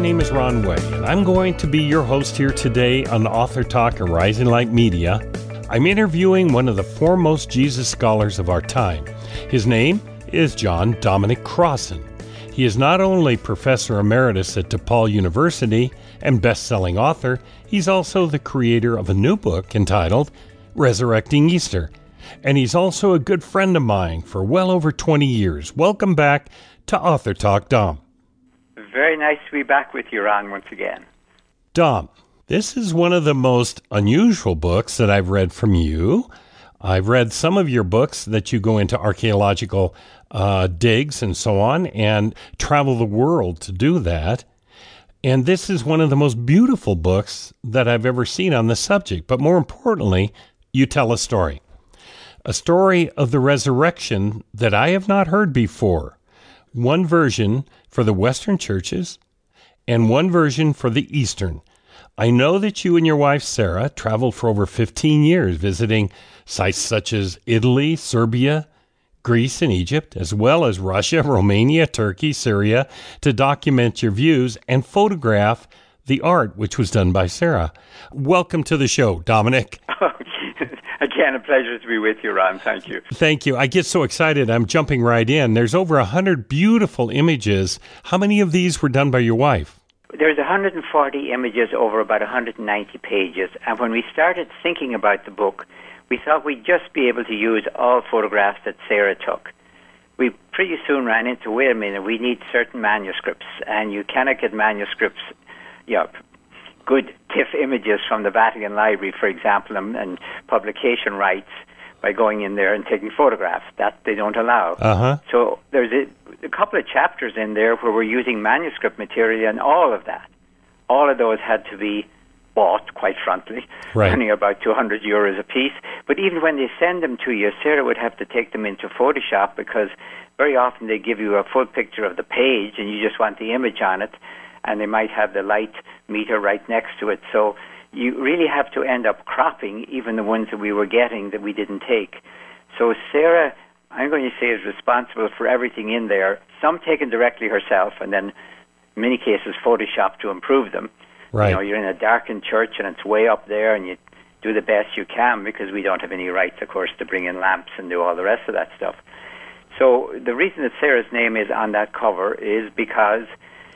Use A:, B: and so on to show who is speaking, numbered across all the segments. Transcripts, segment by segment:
A: name is Ron Way, and I'm going to be your host here today on Author Talk and Rising Light Media. I'm interviewing one of the foremost Jesus scholars of our time. His name is John Dominic Crossan. He is not only Professor Emeritus at DePaul University and best-selling author, he's also the creator of a new book entitled Resurrecting Easter. And he's also a good friend of mine for well over 20 years. Welcome back to Author Talk, Dom.
B: Very nice to be back with you, Ron, once again.
A: Dom, this is one of the most unusual books that I've read from you. I've read some of your books that you go into archaeological digs and so on and travel the world to do that. And this is one of the most beautiful books that I've ever seen on the subject. But more importantly, you tell a story of the resurrection that I have not heard before. One version for the Western churches and one version for the Eastern. I know that you and your wife, Sarah, traveled for over 15 years visiting sites such as Italy, Serbia, Greece, and Egypt, as well as Russia, Romania, Turkey, Syria, to document your views and photograph the art, which was done by Sarah. Welcome to the show, Dominic.
B: Again, a pleasure to be with you, Ron. Thank you.
A: Thank you. I get so excited. I'm jumping right in. There's over 100 beautiful images. How many of these were done by your wife?
B: There's 140 images over about 190 pages. And when we started thinking about the book, we thought we'd just be able to use all photographs that Sarah took. We pretty soon ran into, wait a minute, we need certain manuscripts. And you cannot get manuscripts, good TIFF images from the Vatican Library, for example, and publication rights by going in there and taking photographs. That they don't allow.
A: Uh-huh.
B: So there's a couple of chapters in there where we're using manuscript material, and all of that. All of those had to be bought, quite frankly, running about €200 a piece. But even when they send them to you, Sarah would have to take them into Photoshop because very often they give you a full picture of the page and you just want the image on it, and they might have the light meter right next to it. So you really have to end up cropping even the ones that we were getting that we didn't take. So Sarah, I'm going to say, is responsible for everything in there, some taken directly herself and then in many cases Photoshopped to improve them.
A: Right.
B: You're in a darkened church and it's way up there and you do the best you can because we don't have any rights, of course, to bring in lamps and do all the rest of that stuff. So the reason that Sarah's name is on that cover is because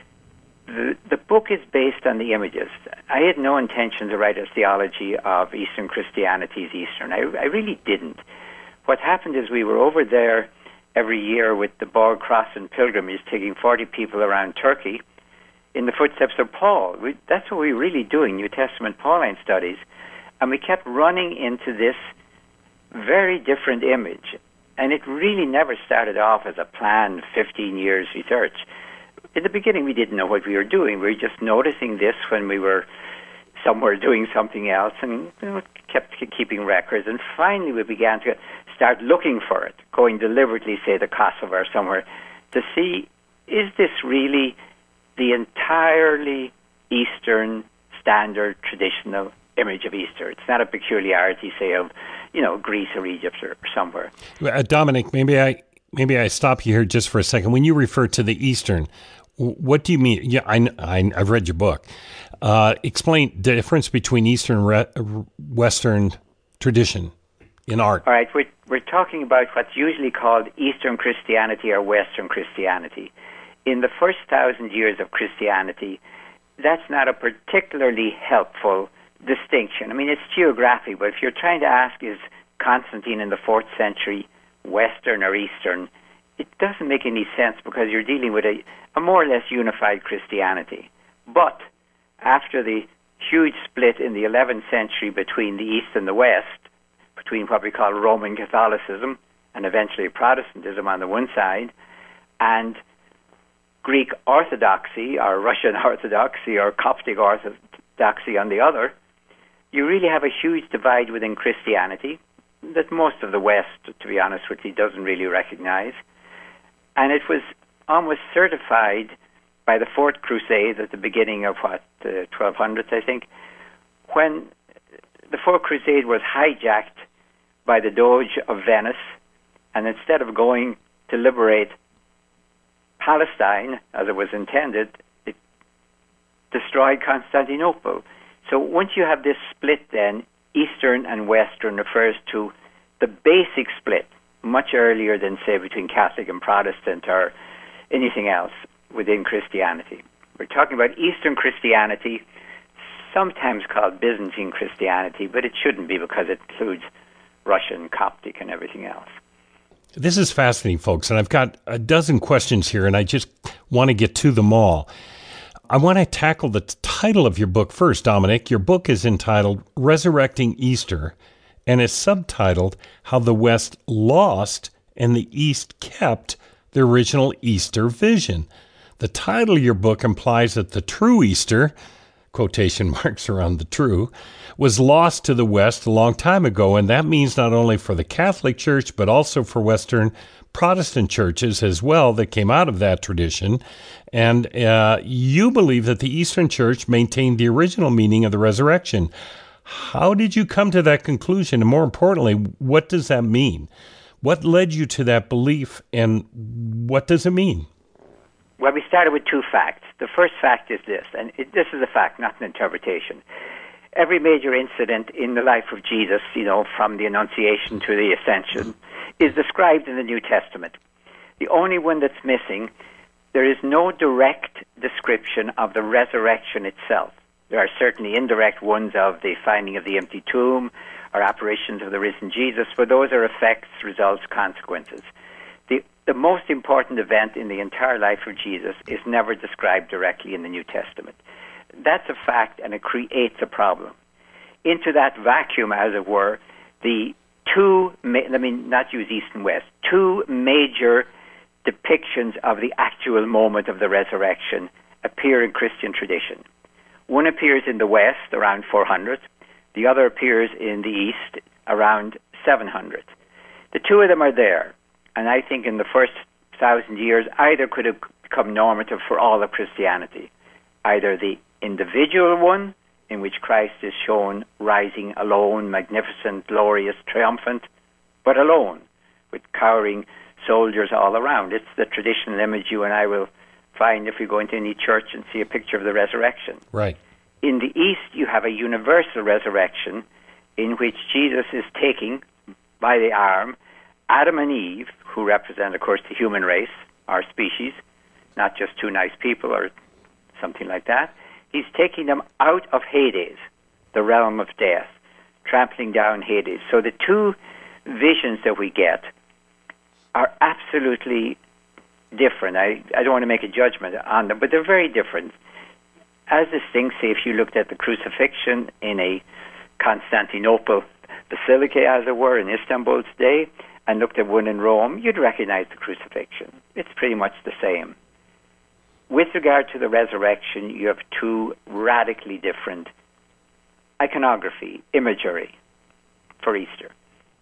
B: the book is based on the images. I had no intention to write a theology of Eastern Christianity's Eastern. I really didn't. What happened is we were over there every year with the Bald Crossan pilgrimage, taking 40 people around Turkey in the footsteps of Paul. That's what we were really doing, New Testament Pauline studies. And we kept running into this very different image. And it really never started off as a planned 15 years research. In the beginning, we didn't know what we were doing. We were just noticing this when we were somewhere doing something else and kept keeping records. And finally, we began to start looking for it, going deliberately, say, to Kosovo or somewhere, to see, is this really the entirely Eastern standard traditional image of Easter? It's not a peculiarity, say, of Greece or Egypt or somewhere.
A: Dominic, maybe I stop you here just for a second. When you refer to the Eastern, what do you mean? Yeah, I've read your book. Explain the difference between Eastern and Western tradition in art.
B: All right, we're talking about what's usually called Eastern Christianity or Western Christianity. In the first 1,000 years of Christianity, that's not a particularly helpful distinction. I mean, it's geographic, but if you're trying to ask, is Constantine in the 4th century Western or Eastern, it doesn't make any sense because you're dealing with a more or less unified Christianity. But after the huge split in the 11th century between the East and the West, between what we call Roman Catholicism and eventually Protestantism on the one side, and Greek Orthodoxy or Russian Orthodoxy or Coptic Orthodoxy on the other, you really have a huge divide within Christianity that most of the West, to be honest with you, doesn't really recognize. And it was almost certified by the Fourth Crusade at the beginning of, the 1200s, I think, when the Fourth Crusade was hijacked by the Doge of Venice, and instead of going to liberate Palestine, as it was intended, it destroy Constantinople. So once you have this split then, Eastern and Western refers to the basic split, much earlier than, say, between Catholic and Protestant or anything else within Christianity. We're talking about Eastern Christianity, sometimes called Byzantine Christianity, but it shouldn't be because it includes Russian, Coptic, and everything else.
A: This is fascinating, folks, and I've got a dozen questions here, and I just want to get to them all. I want to tackle the title of your book first, Dominic. Your book is entitled Resurrecting Easter, and is subtitled How the West Lost and the East Kept the Original Easter Vision. The title of your book implies that the true Easter, quotation marks around the true, was lost to the West a long time ago, and that means not only for the Catholic Church, but also for Western Protestant churches as well that came out of that tradition. And you believe that the Eastern Church maintained the original meaning of the resurrection. How did you come to that conclusion? And more importantly, what does that mean? What led you to that belief, and what does it mean?
B: Well, we started with two facts. The first fact is this, and this is a fact, not an interpretation. Every major incident in the life of Jesus, from the Annunciation to the Ascension, is described in the New Testament. The only one that's missing, there is no direct description of the resurrection itself. There are certainly indirect ones of the finding of the empty tomb or apparitions of the risen Jesus, but those are effects, results, consequences. The most important event in the entire life of Jesus is never described directly in the New Testament. That's a fact, and it creates a problem. Into that vacuum, as it were, the two, let me not use East and West, two major depictions of the actual moment of the resurrection appear in Christian tradition. One appears in the West around 400. The other appears in the East around 700. The two of them are there. And I think in the first 1,000 years, either could have become normative for all of Christianity. Either the individual one, in which Christ is shown rising alone, magnificent, glorious, triumphant, but alone, with cowering soldiers all around. It's the traditional image you and I will find if we go into any church and see a picture of the resurrection.
A: Right.
B: In the East, you have a universal resurrection in which Jesus is taking by the arm Adam and Eve, who represent, of course, the human race, our species, not just two nice people or something like that. He's taking them out of Hades, the realm of death, trampling down Hades. So the two visions that we get are absolutely different. I don't want to make a judgment on them, but they're very different. As distinct, say, if you looked at the crucifixion in a Constantinople basilica, as it were, in Istanbul today, and looked at one in Rome, you'd recognize the crucifixion. It's pretty much the same. With regard to the resurrection, you have two radically different iconography, imagery for Easter.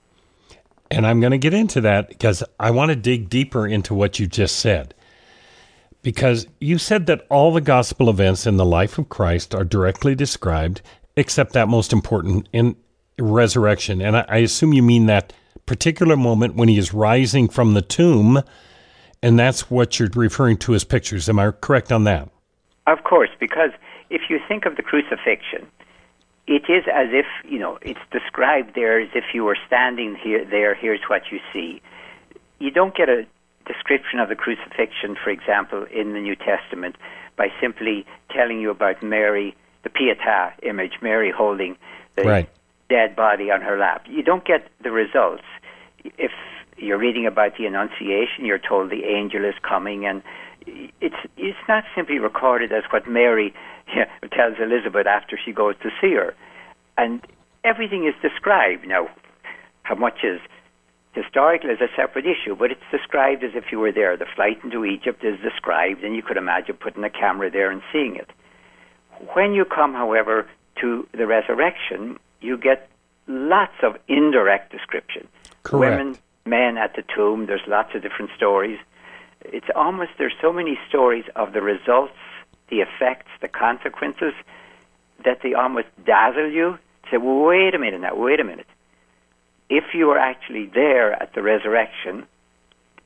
A: And I'm going to get into that because I want to dig deeper into what you just said. Because you said that all the gospel events in the life of Christ are directly described, except that most important in resurrection. And I assume you mean that particular moment when he is rising from the tomb, and that's what you're referring to as pictures. Am I correct on that?
B: Of course, because if you think of the crucifixion, it is as if, it's described there as if you were standing here's what you see. You don't get a description of the crucifixion, for example, in the New Testament by simply telling you about Mary, the Pietà image, Mary holding the dead body on her lap. You don't get the results. If you're reading about the Annunciation, you're told the angel is coming, and it's not simply recorded as what Mary tells Elizabeth after she goes to see her. And everything is described. Now, how much is historical is a separate issue, but it's described as if you were there. The flight into Egypt is described, and you could imagine putting a camera there and seeing it. When you come, however, to the resurrection, you get lots of indirect description.
A: Correct.
B: Women, men at the tomb, there's lots of different stories. There's so many stories of the results, the effects, the consequences, that they almost dazzle you. Say, well, wait a minute. If you were actually there at the resurrection,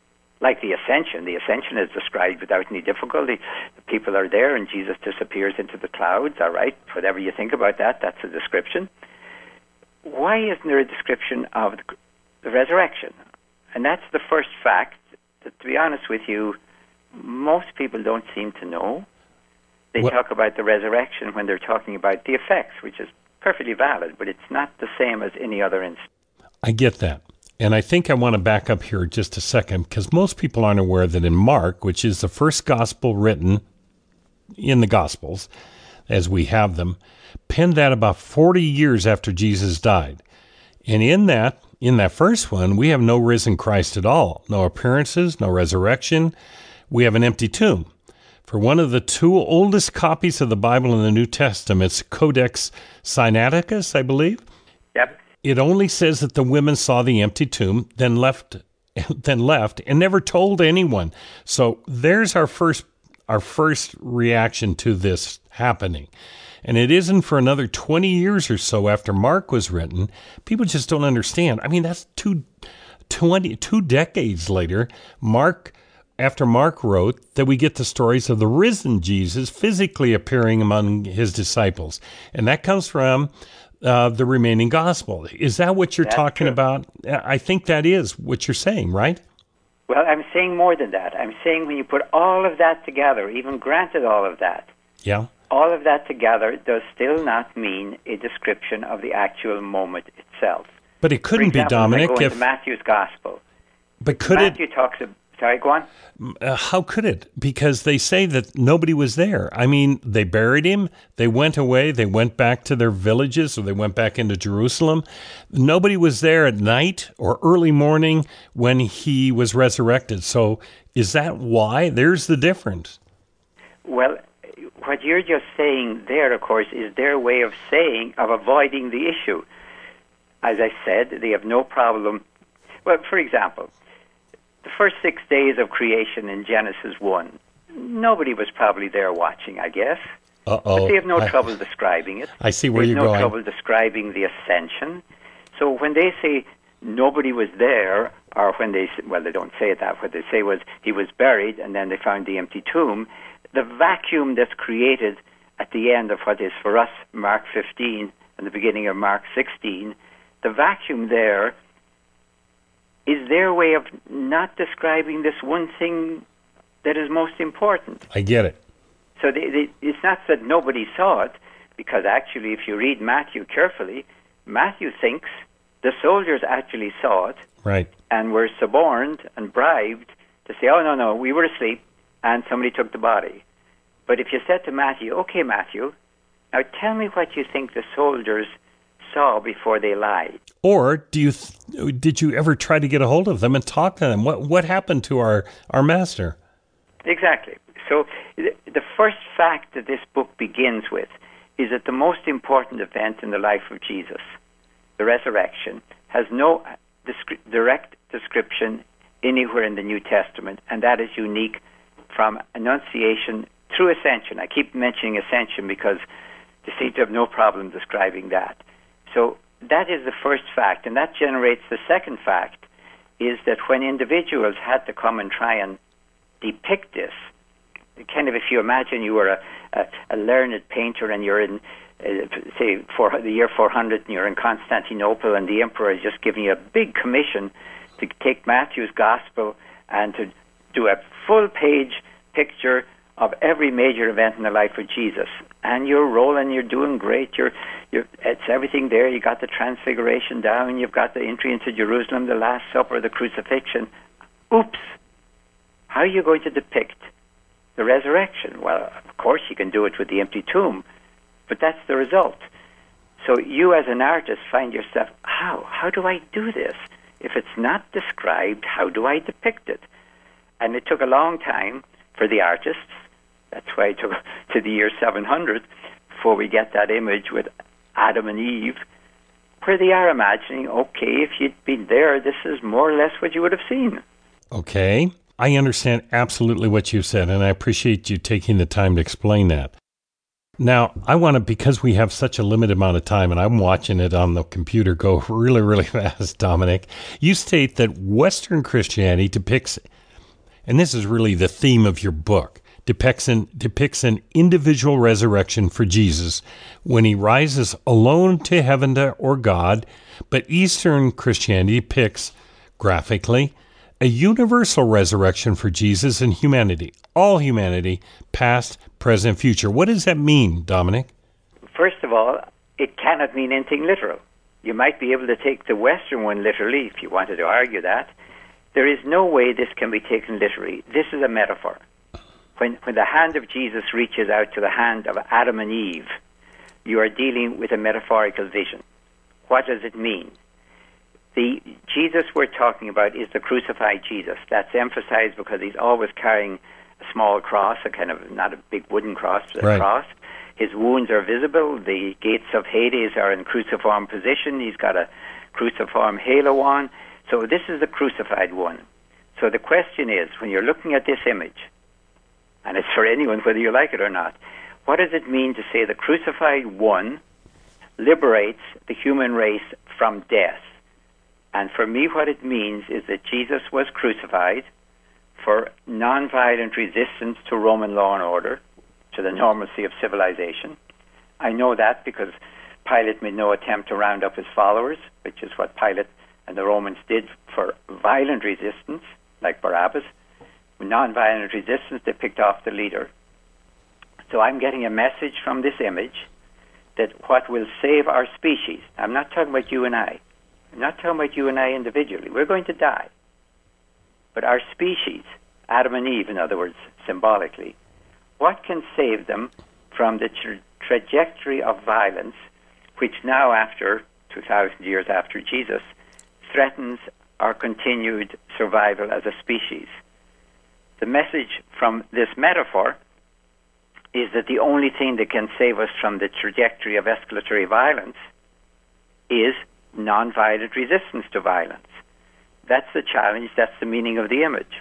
B: Like the ascension. The ascension is described without any difficulty. The people are there and Jesus disappears into the clouds, all right? Whatever you think about that, that's a description. Why isn't there a description of the resurrection? And that's the first fact that, to be honest with you, most people don't seem to know. They talk about the resurrection when they're talking about the effects, which is perfectly valid, but it's not the same as any other instance.
A: I get that. And I think I want to back up here just a second, because most people aren't aware that in Mark, which is the first gospel written in the Gospels, as we have them, penned that about 40 years after Jesus died. And in that first one, we have no risen Christ at all. No appearances, no resurrection. We have an empty tomb. For one of the two oldest copies of the Bible in the New Testament, it's Codex Sinaiticus, I believe.
B: Yep.
A: It only says that the women saw the empty tomb, then left, and never told anyone. So there's our first reaction to this happening. And it isn't for another 20 years or so after Mark was written. People just don't understand. I mean, that's two decades later, after Mark wrote, that we get the stories of the risen Jesus physically appearing among his disciples. And that comes from the remaining gospel. Is that what you're talking about? I think that is what you're saying, right?
B: Well, I'm saying more than that. I'm saying when you put all of that together, even granted all of that, all of that together does still not mean a description of the actual moment itself.
A: But it couldn't be, Dominic,
B: if into Matthew's gospel.
A: But could
B: Matthew talks about... Sorry, go on.
A: How could it? Because they say that nobody was there. I mean, they buried him. They went away. They went back to their villages, or they went back into Jerusalem. Nobody was there at night or early morning when he was resurrected. So is that why? There's the difference.
B: Well, what you're just saying there, of course, is their way of avoiding the issue. As I said, they have no problem. Well, for example, the first 6 days of creation in Genesis 1, nobody was probably there watching, I guess. But they have no trouble describing it.
A: I see where you're going.
B: They have no trouble describing the ascension. So when they say nobody was there, or when they don't say it that. What they say was he was buried, and then they found the empty tomb. The vacuum that's created at the end of what is for us Mark 15 and the beginning of Mark 16, the vacuum there is their way of not describing this one thing that is most important.
A: I get it.
B: So it's not that nobody saw it, because actually if you read Matthew carefully, Matthew thinks the soldiers actually saw it,
A: right,
B: and were suborned and bribed to say, oh, no, we were asleep, and somebody took the body. But if you said to Matthew, okay, Matthew, now tell me what you think the soldiers saw before they lied.
A: Or did you ever try to get a hold of them and talk to them? What happened to our master?
B: Exactly. So the first fact that this book begins with is that the most important event in the life of Jesus, the resurrection, has no direct description anywhere in the New Testament, and that is unique from Annunciation through Ascension. I keep mentioning Ascension because they seem to have no problem describing that. So that is the first fact, and that generates the second fact, is that when individuals had to come and try and depict this, kind of if you imagine you were a learned painter and you're in, say, the year 400 and you're in Constantinople and the emperor is just giving you a big commission to take Matthew's gospel and to do a full-page picture of every major event in the life of Jesus. And you're rolling, you're doing great, it's everything there. You got the transfiguration down, you've got the entry into Jerusalem, the Last Supper, the crucifixion. Oops! How are you going to depict the resurrection? Well, of course you can do it with the empty tomb, but that's the result. So you as an artist find yourself, how do I do this? If it's not described, how do I depict it? And it took a long time for the artists. That's why it took to the year 700 before we get that image with Adam and Eve, where they are imagining, okay, if you'd been there, this is more or less what you would have seen.
A: Okay. I understand absolutely what you said, and I appreciate you taking the time to explain that. Now, I want to, because we have such a limited amount of time, and I'm watching it on the computer go really, really fast, Dominic, you state that Western Christianity depicts and this is really the theme of your book, depicts an individual resurrection for Jesus when he rises alone to heaven or God, but Eastern Christianity depicts, graphically, a universal resurrection for Jesus and humanity, all humanity, past, present, future. What does that mean, Dominic?
B: First of all, it cannot mean anything literal. You might be able to take the Western one literally if you wanted to argue that. There is no way this can be taken literally. This is a metaphor. When the hand of Jesus reaches out to the hand of Adam and Eve, you are dealing with a metaphorical vision. What does it mean? The Jesus we're talking about is the crucified Jesus. That's emphasized because he's always carrying a small cross, a kind of, not a big wooden cross, but a cross. His wounds are visible. The gates of Hades are in cruciform position. He's got a cruciform halo on. So this is the crucified one. So the question is, when you're looking at this image, and it's for anyone whether you like it or not, what does it mean to say the crucified one liberates the human race from death? And for me, what it means is that Jesus was crucified for nonviolent resistance to Roman law and order, to the normalcy of civilization. I know that because Pilate made no attempt to round up his followers, which is what Pilate and the Romans did for violent resistance, like Barabbas. With nonviolent resistance, they picked off the leader. So I'm getting a message from this image that what will save our species, I'm not talking about you and I, I'm not talking about you and I individually. We're going to die. But our species, Adam and Eve, in other words, symbolically, what can save them from the trajectory of violence, which now, after 2,000 years after Jesus, threatens our continued survival as a species? The message from this metaphor is that the only thing that can save us from the trajectory of escalatory violence is nonviolent resistance to violence. That's the challenge. That's the meaning of the image.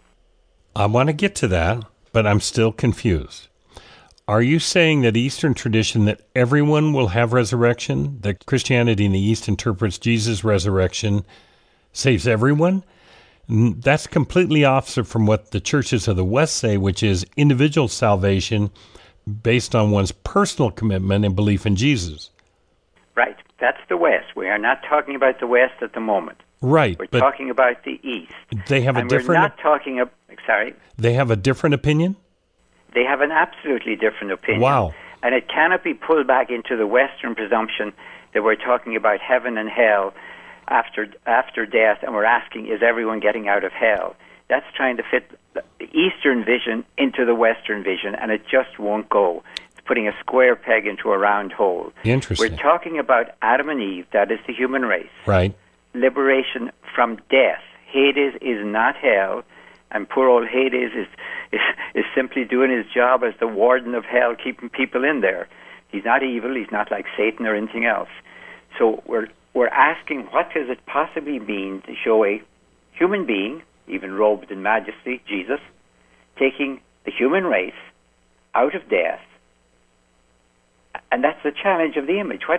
A: I want to get to that, but I'm still confused. Are you saying that Eastern tradition that everyone will have resurrection, that Christianity in the East interprets Jesus' resurrection saves everyone? That's completely opposite from what the churches of the West say, which is individual salvation based on one's personal commitment and belief in Jesus.
B: Right. That's the West. We are not talking about the West at the moment.
A: Right.
B: We're talking about the East.
A: They have
B: and we're not talking about... Sorry?
A: They have a different opinion?
B: They have an absolutely different opinion.
A: Wow.
B: And it cannot be pulled back into the Western presumption that we're talking about heaven and hell after death, and we're asking, is everyone getting out of hell? That's trying to fit the Eastern vision into the Western vision, and it just won't go. It's putting a square peg into a round hole.
A: Interesting.
B: We're talking about Adam and Eve, that is the human race.
A: Right.
B: Liberation from death. Hades is not hell, and poor old Hades is simply doing his job as the warden of hell, keeping people in there. He's not evil. He's not like Satan or anything else. So we're asking, what does it possibly mean to show a human being, even robed in majesty, Jesus, taking the human race out of death? And that's the challenge of the image.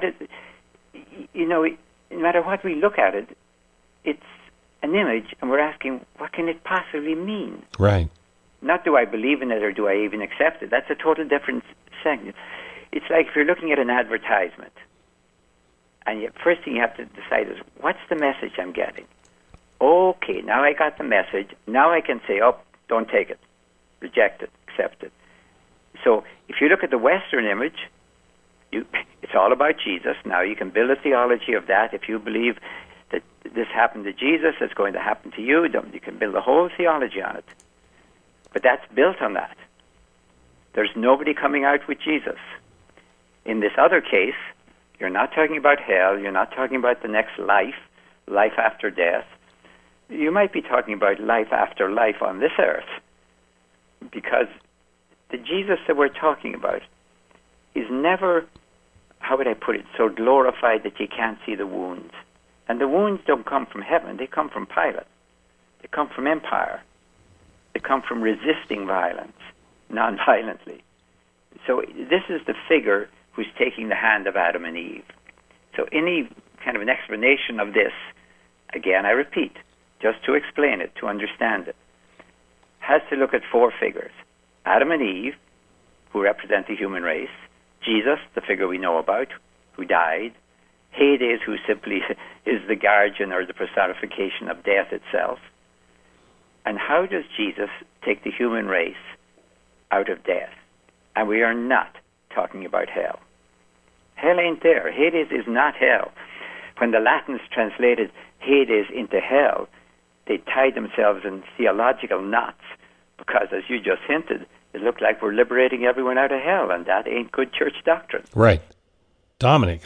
B: No matter what we look at it, it's an image, and we're asking, what can it possibly mean?
A: Right.
B: Not do I believe in it or do I even accept it. That's a total different segment. It's like if you're looking at an advertisement, and the first thing you have to decide is, what's the message I'm getting? Okay, now I got the message. Now I can say, oh, don't take it. Reject it. Accept it. So if you look at the Western image, it's all about Jesus. Now you can build a theology of that. If you believe that this happened to Jesus, it's going to happen to you, you can build a whole theology on it. But that's built on that. There's nobody coming out with Jesus. In this other case, you're not talking about hell. You're not talking about the next life after death. You might be talking about life after life on this earth, because the Jesus that we're talking about is never, how would I put it, so glorified that you can't see the wounds. And the wounds don't come from heaven. They come from Pilate. They come from empire. They come from resisting violence, non-violently. So this is the figure who's taking the hand of Adam and Eve. So any kind of an explanation of this, again, I repeat, just to explain it, to understand it, has to look at four figures. Adam and Eve, who represent the human race. Jesus, the figure we know about, who died. Hades, who simply is the guardian or the personification of death itself. And how does Jesus take the human race out of death? And we are not talking about hell. Hell ain't there. Hades is not hell. When the Latins translated Hades into hell, they tied themselves in theological knots because, as you just hinted, it looked like we're liberating everyone out of hell, and that ain't good church doctrine.
A: Right. Dominic,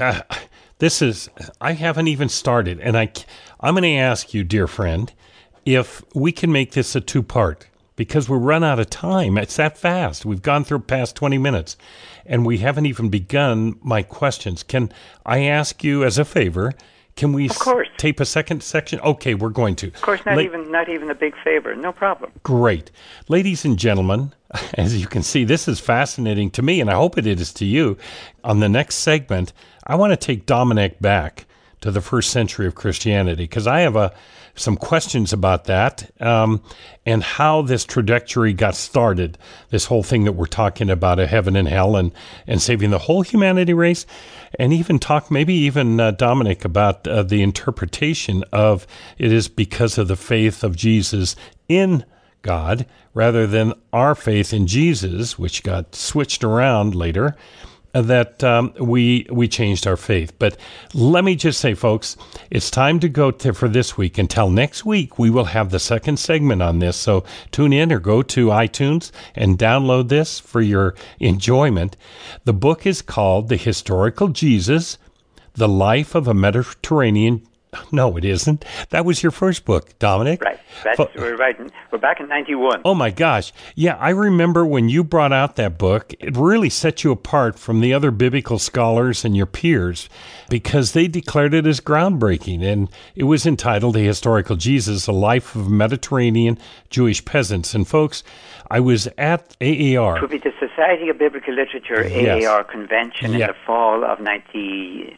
A: I haven't even started, and I'm going to ask you, dear friend, if we can make this a two-part, because we're run out of time. It's that fast. We've gone through past 20 minutes, and we haven't even begun my questions. Can I ask you as a favor, can we tape a second section? Okay, we're going to.
B: Of course, not even a big favor. No problem.
A: Great. Ladies and gentlemen, as you can see, this is fascinating to me, and I hope it is to you. On the next segment, I want to take Dominic back to the first century of Christianity, because I have some questions about that and how this trajectory got started, this whole thing that we're talking about of heaven and hell and saving the whole humanity race, and even talk Dominic, about the interpretation of it is because of the faith of Jesus in God rather than our faith in Jesus, which got switched around later, that we changed our faith. But let me just say, folks, it's time to go for this week. Until next week, we will have the second segment on this. So tune in or go to iTunes and download this for your enjoyment. The book is called The Historical Jesus, The Life of a Mediterranean. No, it isn't. That was your first book, Dominic.
B: Right. We're back in 91.
A: Oh, my gosh. Yeah, I remember when you brought out that book, it really set you apart from the other biblical scholars and your peers because they declared it as groundbreaking. And it was entitled The Historical Jesus, The Life of Mediterranean Jewish Peasants. And, folks, I was at AAR.
B: It would be the Society of Biblical Literature, AAR convention in the fall of 91.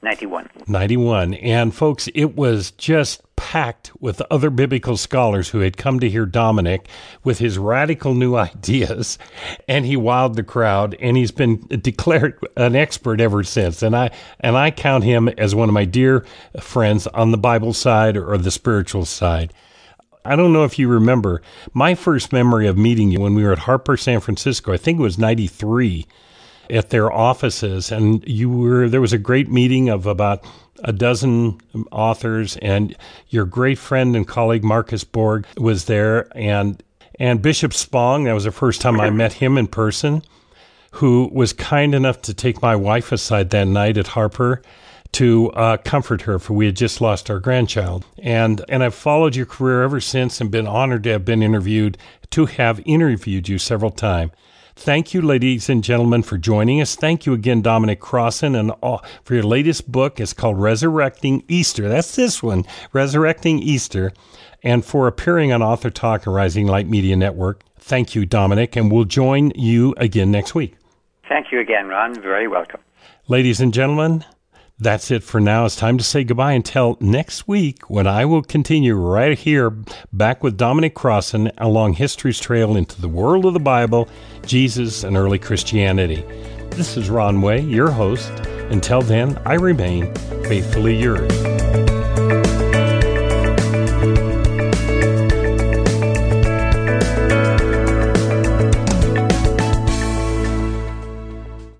A: And folks, it was just packed with other biblical scholars who had come to hear Dominic with his radical new ideas, and he wowed the crowd, and he's been declared an expert ever since. And I count him as one of my dear friends on the Bible side or the spiritual side. I don't know if you remember my first memory of meeting you when we were at Harper, San Francisco. I think it was 93. At their offices, and there was a great meeting of about a dozen authors, and your great friend and colleague Marcus Borg was there, and Bishop Spong. That was the first time I met him in person, who was kind enough to take my wife aside that night at Harper to comfort her, for we had just lost our grandchild. And I've followed your career ever since and been honored to have interviewed you several times. Thank you, ladies and gentlemen, for joining us. Thank you again, Dominic Crossan, and for your latest book. It's called Resurrecting Easter. That's this one, Resurrecting Easter, and for appearing on Author Talk and Rising Light Media Network. Thank you, Dominic, and we'll join you again next week.
B: Thank you again, Ron. Very welcome.
A: Ladies and gentlemen, that's it for now. It's time to say goodbye until next week, when I will continue right here back with Dominic Crossan along history's trail into the world of the Bible, Jesus, and early Christianity. This is Ron Way, your host. Until then, I remain faithfully yours.